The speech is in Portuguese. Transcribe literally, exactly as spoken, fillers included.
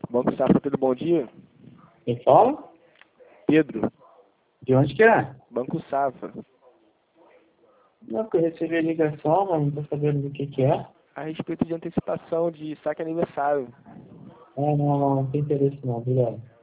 Banco Safra, Pedro, bom dia. Quem fala? Pedro, De onde que é? Banco Safra. Não, porque eu recebi a ligação, mas não tô sabendo do que que é. A respeito de antecipação de saque aniversário. Ah, não, não, não tem interesse não, obrigado.